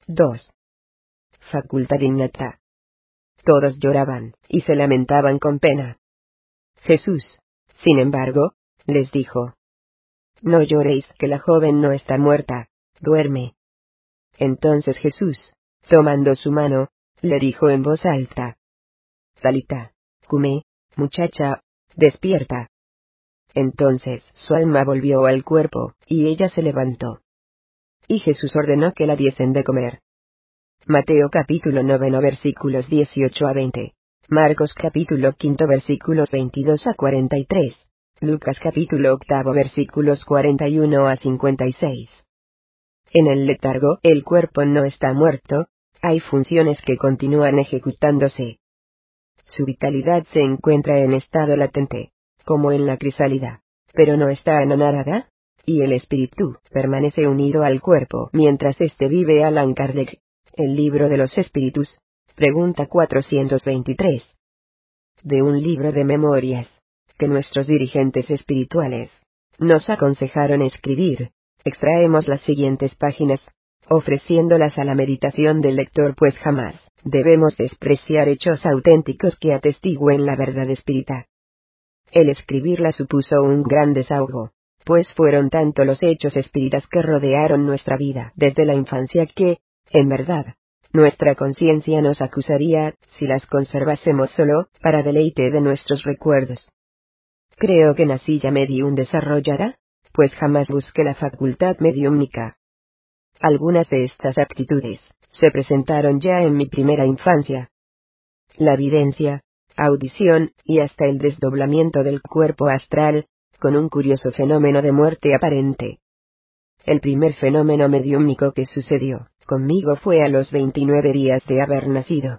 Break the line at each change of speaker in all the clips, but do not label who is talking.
2. Facultad innata. Todos lloraban, y se lamentaban con pena. Jesús, sin embargo, les dijo: No lloréis, que la joven no está muerta, duerme. Entonces Jesús, tomando su mano, le dijo en voz alta: Talita, cumí, muchacha, despierta. Entonces su alma volvió al cuerpo, y ella se levantó. Y Jesús ordenó que la diesen de comer. Mateo capítulo 9 versículos 18 a 20. Marcos capítulo 5 versículos 22 a 43. Lucas capítulo 8 versículos 41 a 56. En el letargo, el cuerpo no está muerto, hay funciones que continúan ejecutándose. Su vitalidad se encuentra en estado latente, como en la crisálida, pero no está anonadada, y el espíritu permanece unido al cuerpo mientras éste vive. Allan Kardec, El libro de los espíritus, pregunta 423. De un libro de memorias, que nuestros dirigentes espirituales nos aconsejaron escribir, extraemos las siguientes páginas, ofreciéndolas a la meditación del lector, pues jamás debemos despreciar hechos auténticos que atestiguen la verdad espírita. El escribirla supuso un gran desahogo, pues fueron tanto los hechos espíritas que rodearon nuestra vida desde la infancia que, en verdad, nuestra conciencia nos acusaría si las conservásemos solo para deleite de nuestros recuerdos. Creo que nací ya medium desarrollada, pues jamás busqué la facultad mediúmnica. Algunas de estas aptitudes se presentaron ya en mi primera infancia. La videncia, audición, y hasta el desdoblamiento del cuerpo astral, con un curioso fenómeno de muerte aparente. El primer fenómeno mediúmnico que sucedió conmigo fue a los 29 días de haber nacido.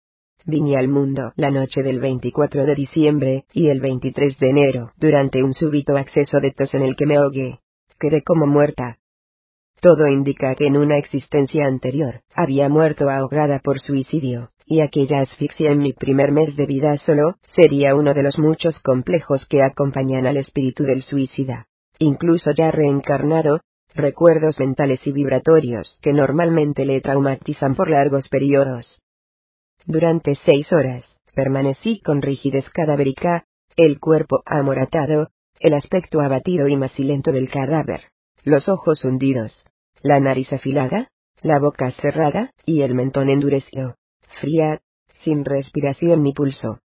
Vine al mundo la noche del 24 de diciembre, y el 23 de enero, durante un súbito acceso de tos en el que me ahogué, quedé como muerta. Todo indica que en una existencia anterior había muerto ahogada por suicidio, y aquella asfixia en mi primer mes de vida solo sería uno de los muchos complejos que acompañan al espíritu del suicida. Incluso ya reencarnado, recuerdos mentales y vibratorios que normalmente le traumatizan por largos periodos. Durante 6 horas, permanecí con rigidez cadavérica, el cuerpo amoratado, el aspecto abatido y macilento del cadáver, los ojos hundidos, la nariz afilada, la boca cerrada, y el mentón endurecido, fría, sin respiración ni pulso.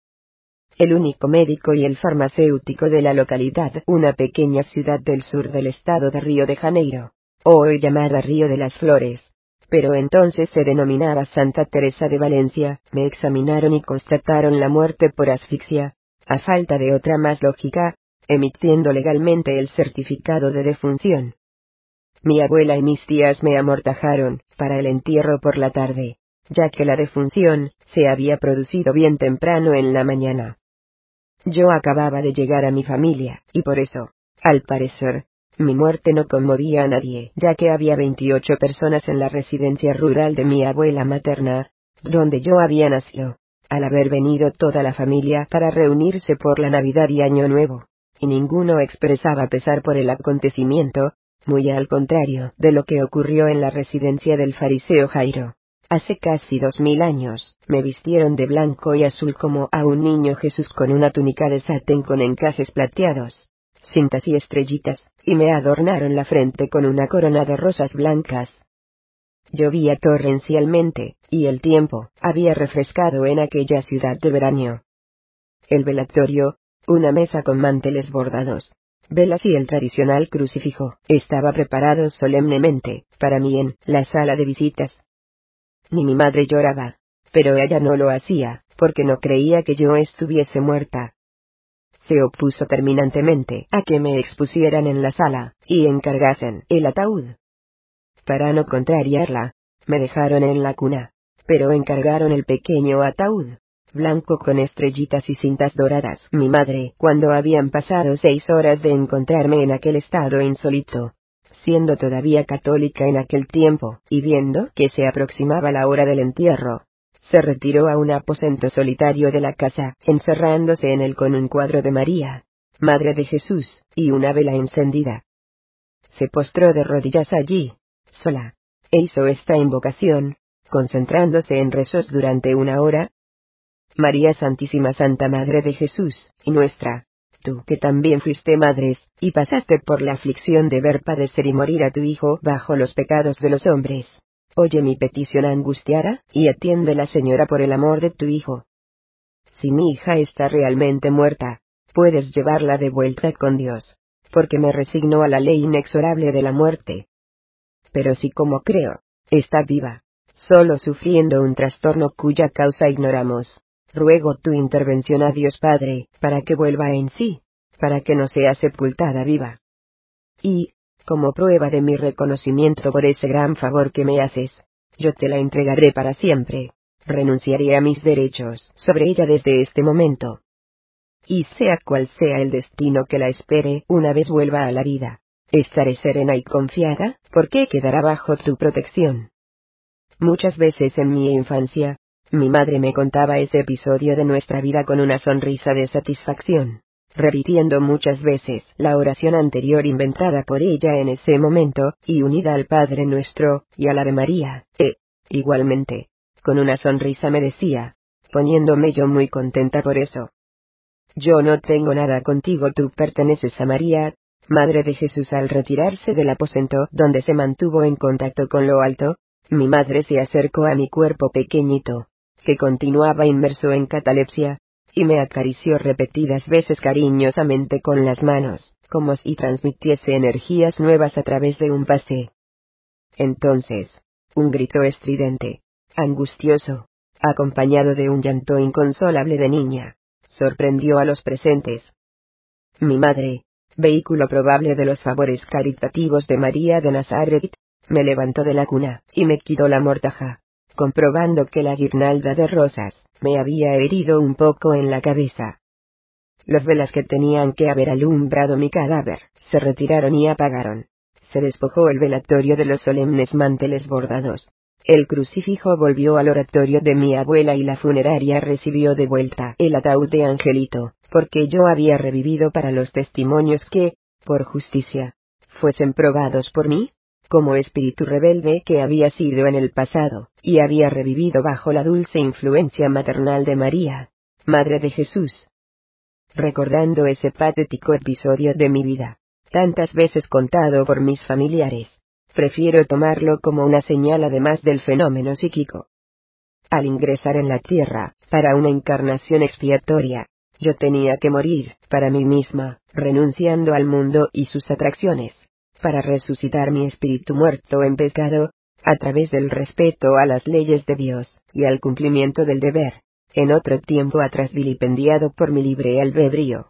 El único médico y el farmacéutico de la localidad, una pequeña ciudad del sur del estado de Río de Janeiro, hoy llamada Río de las Flores, pero entonces se denominaba Santa Teresa de Valencia, me examinaron y constataron la muerte por asfixia, a falta de otra más lógica, emitiendo legalmente el certificado de defunción. Mi abuela y mis tías me amortajaron para el entierro por la tarde, ya que la defunción se había producido bien temprano en la mañana. Yo acababa de llegar a mi familia, y por eso, al parecer, mi muerte no conmovía a nadie, ya que había 28 personas en la residencia rural de mi abuela materna, donde yo había nacido, al haber venido toda la familia para reunirse por la Navidad y Año Nuevo, y ninguno expresaba pesar por el acontecimiento, muy al contrario de lo que ocurrió en la residencia del fariseo Jairo. Hace casi 2000 años, me vistieron de blanco y azul como a un niño Jesús, con una túnica de satén con encajes plateados, cintas y estrellitas, y me adornaron la frente con una corona de rosas blancas. Llovía torrencialmente, y el tiempo había refrescado en aquella ciudad de verano. El velatorio, una mesa con manteles bordados, velas y el tradicional crucifijo, estaba preparado solemnemente para mí en la sala de visitas. Ni mi madre lloraba, pero ella no lo hacía, porque no creía que yo estuviese muerta. Se opuso terminantemente a que me expusieran en la sala, y encargasen el ataúd. Para no contrariarla, me dejaron en la cuna, pero encargaron el pequeño ataúd, blanco con estrellitas y cintas doradas. Mi madre, cuando habían pasado 6 horas de encontrarme en aquel estado insólito, siendo todavía católica en aquel tiempo, y viendo que se aproximaba la hora del entierro, se retiró a un aposento solitario de la casa, encerrándose en él con un cuadro de María, Madre de Jesús, y una vela encendida. Se postró de rodillas allí, sola, e hizo esta invocación, concentrándose en rezos durante 1 hora. María Santísima Santa Madre de Jesús, y nuestra, tú que también fuiste madres, y pasaste por la aflicción de ver padecer y morir a tu Hijo bajo los pecados de los hombres. Oye mi petición angustiada, y atiéndela, Señora, por el amor de tu Hijo. Si mi hija está realmente muerta, puedes llevarla de vuelta con Dios, porque me resigno a la ley inexorable de la muerte. Pero si, como creo, está viva, solo sufriendo un trastorno cuya causa ignoramos, ruego tu intervención a Dios Padre, para que vuelva en sí, para que no sea sepultada viva. Y, como prueba de mi reconocimiento por ese gran favor que me haces, yo te la entregaré para siempre, renunciaré a mis derechos sobre ella desde este momento. Y sea cual sea el destino que la espere una vez vuelva a la vida, estaré serena y confiada, porque quedará bajo tu protección. Muchas veces en mi infancia, mi madre me contaba ese episodio de nuestra vida con una sonrisa de satisfacción, repitiendo muchas veces la oración anterior inventada por ella en ese momento, y unida al Padre Nuestro, y al Ave María, igualmente, con una sonrisa me decía, poniéndome yo muy contenta por eso: yo no tengo nada contigo, tú perteneces a María, Madre de Jesús. Al retirarse del aposento donde se mantuvo en contacto con lo alto, mi madre se acercó a mi cuerpo pequeñito, que continuaba inmerso en catalepsia, y me acarició repetidas veces cariñosamente con las manos, como si transmitiese energías nuevas a través de un pase. Entonces, un grito estridente, angustioso, acompañado de un llanto inconsolable de niña, sorprendió a los presentes. Mi madre, vehículo probable de los favores caritativos de María de Nazaret, me levantó de la cuna y me quitó la mortaja, comprobando que la guirnalda de rosas me había herido un poco en la cabeza. Las velas que tenían que haber alumbrado mi cadáver se retiraron y apagaron. Se despojó el velatorio de los solemnes manteles bordados. El crucifijo volvió al oratorio de mi abuela y la funeraria recibió de vuelta el ataúd de Angelito, porque yo había revivido para los testimonios que, por justicia, fuesen probados por mí, como espíritu rebelde que había sido en el pasado, y había revivido bajo la dulce influencia maternal de María, Madre de Jesús. Recordando ese patético episodio de mi vida, tantas veces contado por mis familiares, prefiero tomarlo como una señal además del fenómeno psíquico. Al ingresar en la tierra, para una encarnación expiatoria, yo tenía que morir, para mí misma, renunciando al mundo y sus atracciones, para resucitar mi espíritu muerto en pecado, a través del respeto a las leyes de Dios, y al cumplimiento del deber, en otro tiempo atrás vilipendiado por mi libre albedrío.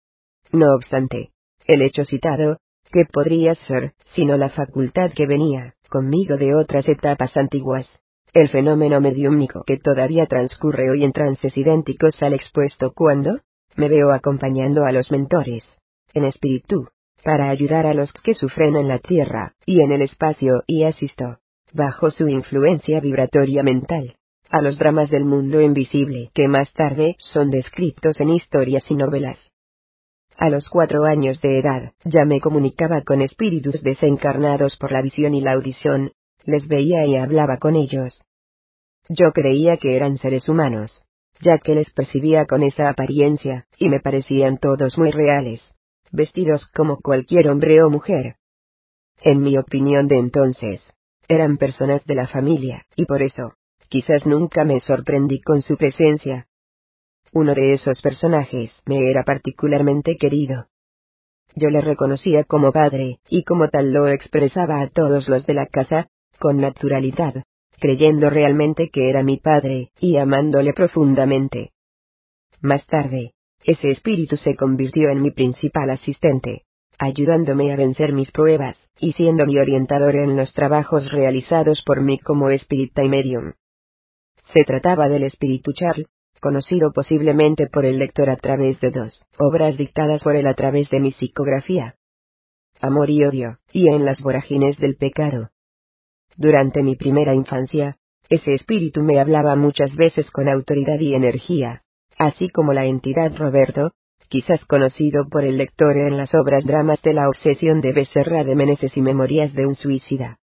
No obstante, el hecho citado, ¿qué podría ser, sino la facultad que venía conmigo de otras etapas antiguas? El fenómeno mediúmnico que todavía transcurre hoy en trances idénticos al expuesto cuando me veo acompañando a los mentores, en espíritu, para ayudar a los que sufren en la tierra y en el espacio, y asisto, bajo su influencia vibratoria mental, a los dramas del mundo invisible que más tarde son descritos en historias y novelas. A los 4 años de edad, ya me comunicaba con espíritus desencarnados por la visión y la audición, les veía y hablaba con ellos. Yo creía que eran seres humanos, ya que les percibía con esa apariencia, y me parecían todos muy reales, vestidos como cualquier hombre o mujer. En mi opinión de entonces, eran personas de la familia, y por eso, quizás nunca me sorprendí con su presencia. Uno de esos personajes me era particularmente querido. Yo le reconocía como padre, y como tal lo expresaba a todos los de la casa, con naturalidad, creyendo realmente que era mi padre, y amándole profundamente. Más tarde, ese espíritu se convirtió en mi principal asistente, ayudándome a vencer mis pruebas, y siendo mi orientador en los trabajos realizados por mí como espírita y medium. Se trataba del espíritu Charles, conocido posiblemente por el lector a través de 2 obras dictadas por él a través de mi psicografía: Amor y Odio, y En las vorágines del pecado. Durante mi primera infancia, ese espíritu me hablaba muchas veces con autoridad y energía, así como la entidad Roberto, quizás conocido por el lector en las obras Dramas de la obsesión de Becerra de Meneses y Memorias de un suicida.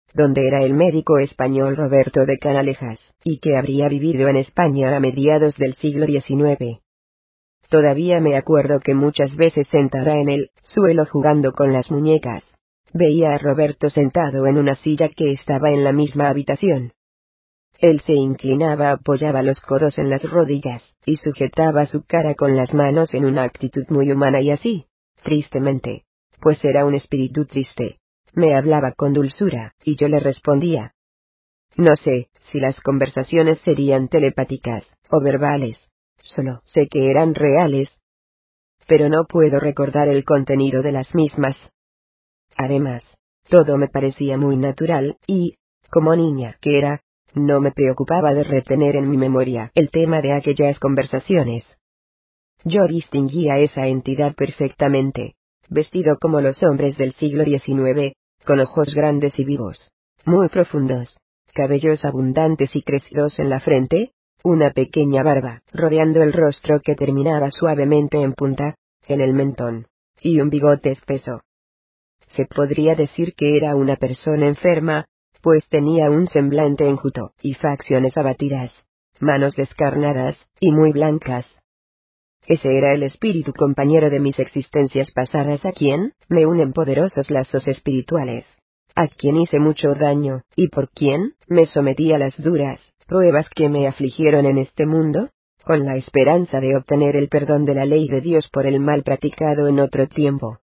donde era el médico español Roberto de Canalejas, y que habría vivido en España a mediados del siglo XIX. Todavía me acuerdo que muchas veces sentada en el suelo jugando con las muñecas, veía a Roberto sentado en una silla que estaba en la misma habitación. Él se inclinaba, apoyaba los codos en las rodillas, y sujetaba su cara con las manos en una actitud muy humana y así, tristemente, pues era un espíritu triste, me hablaba con dulzura, y yo le respondía. No sé si las conversaciones serían telepáticas o verbales, solo sé que eran reales, pero no puedo recordar el contenido de las mismas. Además, todo me parecía muy natural, y, como niña que era, no me preocupaba de retener en mi memoria el tema de aquellas conversaciones. Yo distinguía a esa entidad perfectamente, vestido como los hombres del siglo XIX, con ojos grandes y vivos, muy profundos, cabellos abundantes y crecidos en la frente, una pequeña barba rodeando el rostro que terminaba suavemente en punta, en el mentón, y un bigote espeso. Se podría decir que era una persona enferma, pues tenía un semblante enjuto y facciones abatidas, manos descarnadas y muy blancas. Ese era el espíritu compañero de mis existencias pasadas a quien me unen poderosos lazos espirituales, a quien hice mucho daño, y por quien me sometí a las duras pruebas que me afligieron en este mundo, con la esperanza de obtener el perdón de la ley de Dios por el mal practicado en otro tiempo.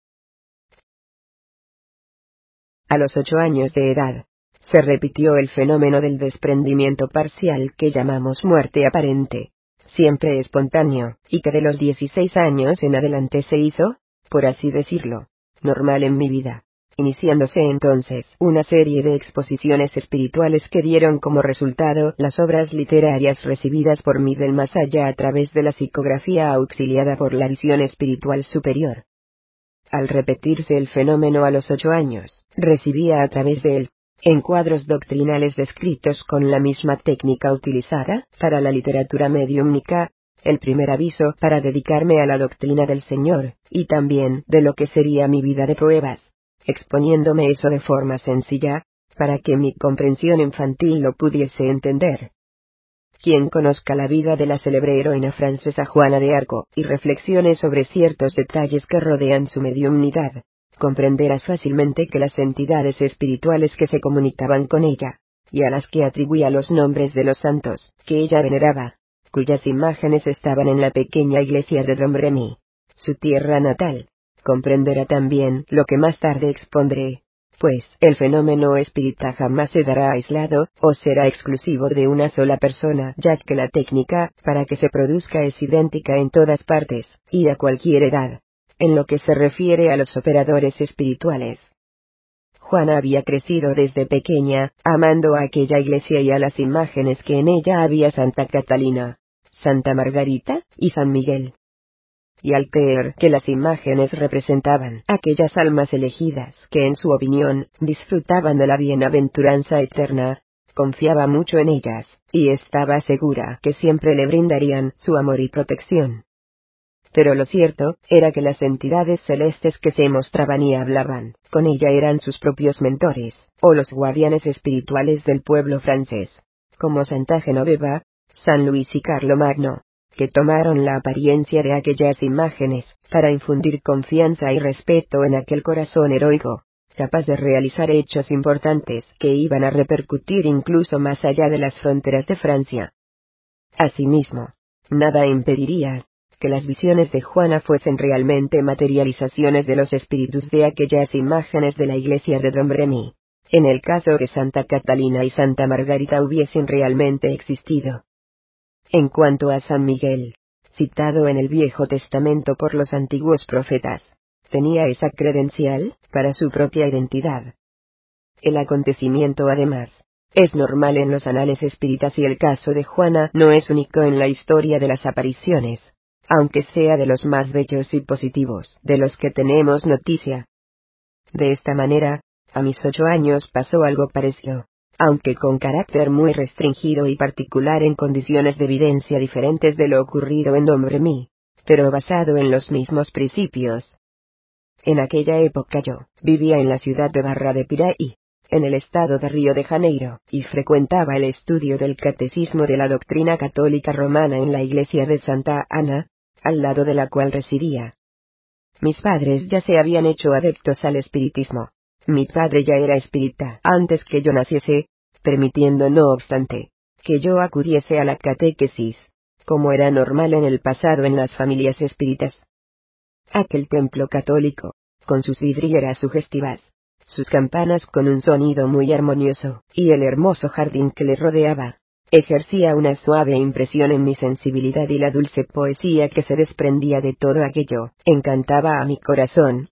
A los 8 años de edad, se repitió el fenómeno del desprendimiento parcial que llamamos muerte aparente, siempre espontáneo, y que de los 16 años en adelante se hizo, por así decirlo, normal en mi vida, iniciándose entonces una serie de exposiciones espirituales que dieron como resultado las obras literarias recibidas por mí del más allá a través de la psicografía auxiliada por la visión espiritual superior. Al repetirse el fenómeno a los 8 años, recibía a través de él encuadros doctrinales descritos con la misma técnica utilizada para la literatura mediúmnica, el primer aviso para dedicarme a la doctrina del Señor, y también de lo que sería mi vida de pruebas, exponiéndome eso de forma sencilla, para que mi comprensión infantil lo pudiese entender. Quien conozca la vida de la célebre heroína francesa Juana de Arco, y reflexione sobre ciertos detalles que rodean su mediumnidad, comprenderá fácilmente que las entidades espirituales que se comunicaban con ella, y a las que atribuía los nombres de los santos que ella veneraba, cuyas imágenes estaban en la pequeña iglesia de Domremy, su tierra natal, comprenderá también lo que más tarde expondré. Pues el fenómeno espírita jamás se dará aislado, o será exclusivo de una sola persona, ya que la técnica para que se produzca es idéntica en todas partes, y a cualquier edad, en lo que se refiere a los operadores espirituales. Juana había crecido desde pequeña, amando a aquella iglesia y a las imágenes que en ella había Santa Catalina, Santa Margarita y San Miguel. Y al creer que las imágenes representaban aquellas almas elegidas que en su opinión disfrutaban de la bienaventuranza eterna, confiaba mucho en ellas, y estaba segura que siempre le brindarían su amor y protección. Pero lo cierto era que las entidades celestes que se mostraban y hablaban con ella eran sus propios mentores, o los guardianes espirituales del pueblo francés, como Santa Genoveva, San Luis y Carlomagno, que tomaron la apariencia de aquellas imágenes para infundir confianza y respeto en aquel corazón heroico, capaz de realizar hechos importantes que iban a repercutir incluso más allá de las fronteras de Francia. Asimismo, nada impediría que las visiones de Juana fuesen realmente materializaciones de los espíritus de aquellas imágenes de la iglesia de Domremy, en el caso que Santa Catalina y Santa Margarita hubiesen realmente existido. En cuanto a San Miguel, citado en el Viejo Testamento por los antiguos profetas, tenía esa credencial para su propia identidad. El acontecimiento, además, es normal en los anales espíritas y el caso de Juana no es único en la historia de las apariciones, aunque sea de los más bellos y positivos de los que tenemos noticia. De esta manera, a mis 8 años pasó algo parecido, aunque con carácter muy restringido y particular en condiciones de evidencia diferentes de lo ocurrido en Domremy, pero basado en los mismos principios. En aquella época yo vivía en la ciudad de Barra de Piraí, en el estado de Río de Janeiro, y frecuentaba el estudio del catecismo de la doctrina católica romana en la iglesia de Santa Ana, al lado de la cual residía. Mis padres ya se habían hecho adeptos al espiritismo. Mi padre ya era espírita antes que yo naciese, permitiendo no obstante, que yo acudiese a la catequesis, como era normal en el pasado en las familias espíritas. Aquel templo católico, con sus vidrieras sugestivas, sus campanas con un sonido muy armonioso, y el hermoso jardín que le rodeaba, ejercía una suave impresión en mi sensibilidad, y la dulce poesía que se desprendía de todo aquello encantaba a mi corazón.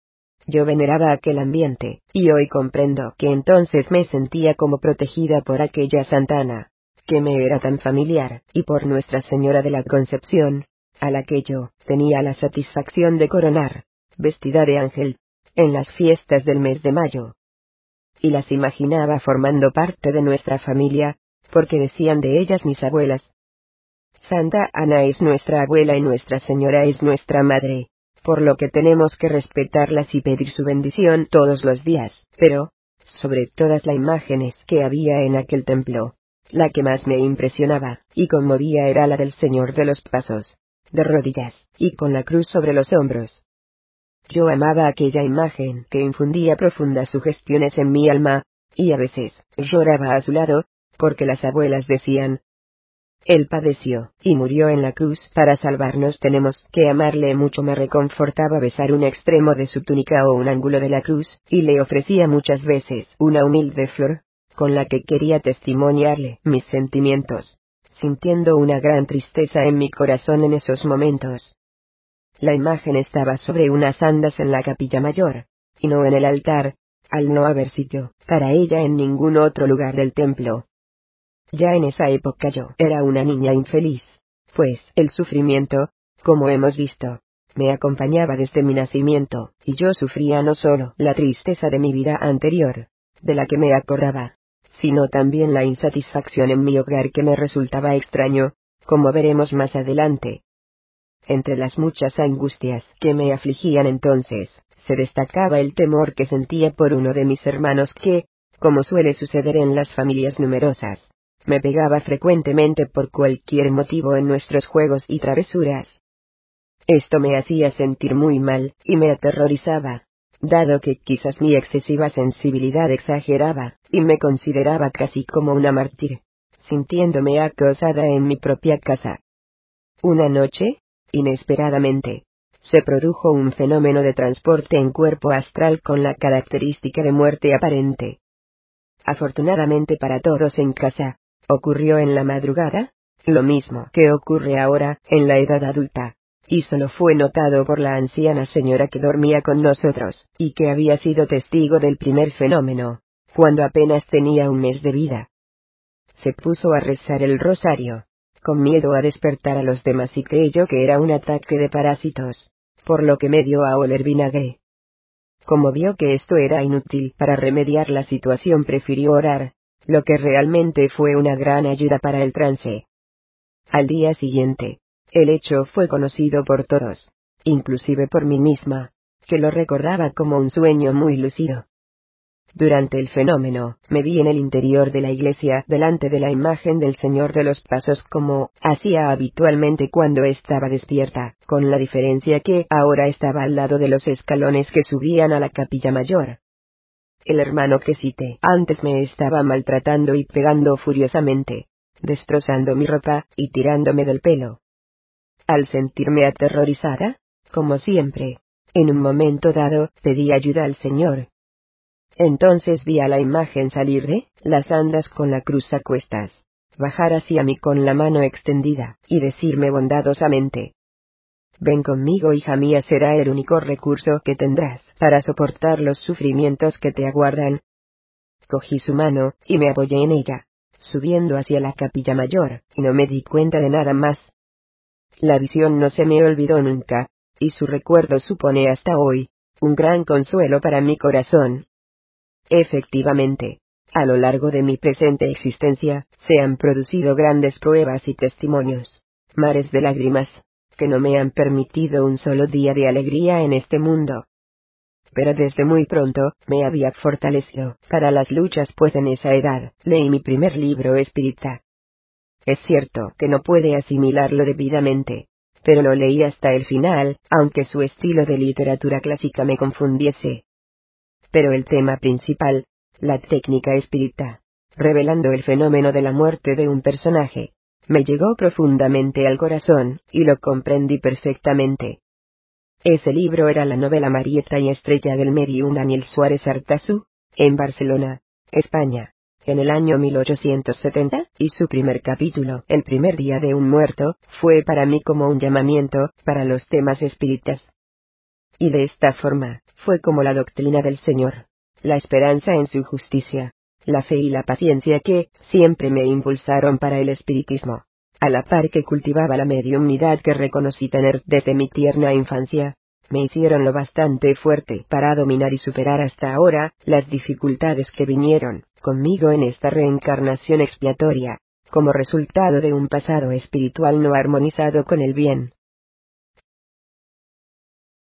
Yo veneraba aquel ambiente, y hoy comprendo que entonces me sentía como protegida por aquella Santana, que me era tan familiar, y por Nuestra Señora de la Concepción, a la que yo tenía la satisfacción de coronar, vestida de ángel, en las fiestas del mes de mayo. Y las imaginaba formando parte de nuestra familia, porque decían de ellas mis abuelas: Santa Ana es nuestra abuela y Nuestra Señora es nuestra madre, por lo que tenemos que respetarlas y pedir su bendición todos los días. Pero, sobre todas las imágenes que había en aquel templo, la que más me impresionaba y conmovía era la del Señor de los Pasos, de rodillas, y con la cruz sobre los hombros. Yo amaba aquella imagen que infundía profundas sugestiones en mi alma, y a veces lloraba a su lado, porque las abuelas decían: Él padeció, y murió en la cruz para salvarnos, tenemos que amarle mucho. Me reconfortaba besar un extremo de su túnica o un ángulo de la cruz, y le ofrecía muchas veces una humilde flor, con la que quería testimoniarle mis sentimientos, sintiendo una gran tristeza en mi corazón en esos momentos. La imagen estaba sobre unas andas en la capilla mayor, y no en el altar, al no haber sitio para ella en ningún otro lugar del templo. Ya en esa época yo era una niña infeliz, pues el sufrimiento, como hemos visto, me acompañaba desde mi nacimiento, y yo sufría no solo la tristeza de mi vida anterior, de la que me acordaba, sino también la insatisfacción en mi hogar que me resultaba extraño, como veremos más adelante. Entre las muchas angustias que me afligían entonces, se destacaba el temor que sentía por uno de mis hermanos que, como suele suceder en las familias numerosas, me pegaba frecuentemente por cualquier motivo en nuestros juegos y travesuras. Esto me hacía sentir muy mal, y me aterrorizaba, dado que quizás mi excesiva sensibilidad exageraba, y me consideraba casi como una mártir, sintiéndome acosada en mi propia casa. Una noche, inesperadamente, se produjo un fenómeno de transporte en cuerpo astral con la característica de muerte aparente. Afortunadamente para todos en casa, ocurrió en la madrugada, lo mismo que ocurre ahora en la edad adulta, y solo fue notado por la anciana señora que dormía con nosotros, y que había sido testigo del primer fenómeno, cuando apenas tenía un mes de vida. Se puso a rezar el rosario, con miedo a despertar a los demás, y creyó que era un ataque de parásitos, por lo que me dio a oler vinagre. Como vio que esto era inútil para remediar la situación, prefirió orar, lo que realmente fue una gran ayuda para el trance. Al día siguiente, el hecho fue conocido por todos, inclusive por mí misma, que lo recordaba como un sueño muy lúcido. Durante el fenómeno, me vi en el interior de la iglesia delante de la imagen del Señor de los Pasos, como hacía habitualmente cuando estaba despierta, con la diferencia que ahora estaba al lado de los escalones que subían a la capilla mayor. El hermano que cité antes me estaba maltratando y pegando furiosamente, destrozando mi ropa y tirándome del pelo. Al sentirme aterrorizada, como siempre, en un momento dado pedí ayuda al Señor. Entonces vi a la imagen salir de las andas con la cruz a cuestas, bajar hacia mí con la mano extendida, y decirme bondadosamente: Ven conmigo, hija mía, será el único recurso que tendrás para soportar los sufrimientos que te aguardan. Cogí su mano, y me apoyé en ella, subiendo hacia la capilla mayor, y no me di cuenta de nada más. La visión no se me olvidó nunca, y su recuerdo supone hasta hoy un gran consuelo para mi corazón. Efectivamente, a lo largo de mi presente existencia, se han producido grandes pruebas y testimonios, mares de lágrimas, que no me han permitido un solo día de alegría en este mundo. pero desde muy pronto me había fortalecido para las luchas, pues en esa edad leí mi primer libro espírita. Es cierto que no pude asimilarlo debidamente, pero lo leí hasta el final, aunque su estilo de literatura clásica me confundiese. Pero el tema principal, la técnica espírita, revelando el fenómeno de la muerte de un personaje, me llegó profundamente al corazón, y lo comprendí perfectamente. Ese libro era la novela Marieta y Estrella del Medium Daniel Suárez Artazú, en Barcelona, España, en el año 1870, y su primer capítulo, El primer día de un muerto, fue para mí como un llamamiento para los temas espíritas. Y de esta forma, fue como la doctrina del Señor, la esperanza en su justicia, la fe y la paciencia que siempre me impulsaron para el espiritismo, a la par que cultivaba la mediumnidad que reconocí tener desde mi tierna infancia, me hicieron lo bastante fuerte para dominar y superar hasta ahora las dificultades que vinieron conmigo en esta reencarnación expiatoria, como resultado de un pasado espiritual no armonizado con el bien.